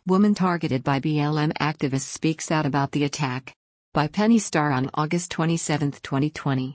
Woman targeted by BLM activists speaks out about the attack. By Penny Starr on August 27, 2020.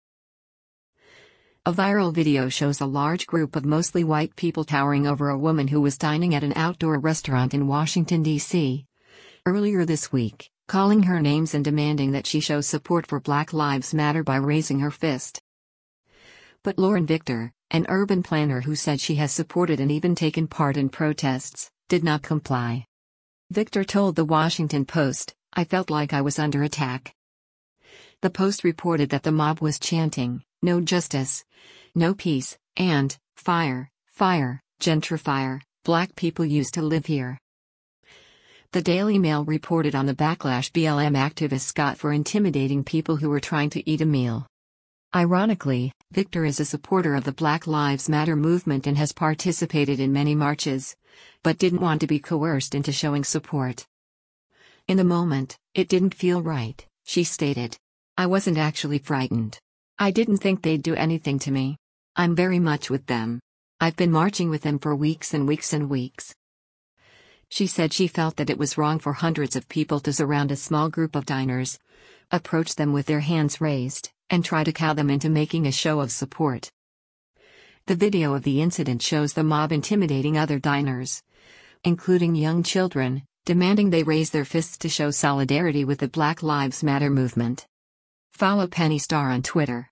A viral video shows a large group of mostly white people towering over a woman who was dining at an outdoor restaurant in Washington, D.C. earlier this week, calling her names and demanding that she show support for Black Lives Matter by raising her fist. But Lauren Victor, an urban planner who said she has supported and even taken part in protests, did not comply. Victor told The Washington Post, "I felt like I was under attack." The Post reported that the mob was chanting, "No justice, no peace," and "Fire, fire, gentrifier, Black people used to live here." The Daily Mail reported on the backlash BLM activists got for intimidating people who were trying to eat a meal. Ironically, Victor is a supporter of the Black Lives Matter movement and has participated in many marches, but didn't want to be coerced into showing support. "In the moment, it didn't feel right," she stated. "I wasn't actually frightened. I didn't think they'd do anything to me. I'm very much with them. I've been marching with them for weeks and weeks and weeks." She said she felt that it was wrong for hundreds of people to surround a small group of diners, approach them with their hands raised, and try to cow them into making a show of support. The video of the incident shows the mob intimidating other diners, including young children, demanding they raise their fists to show solidarity with the Black Lives Matter movement. Follow Penny Starr on Twitter.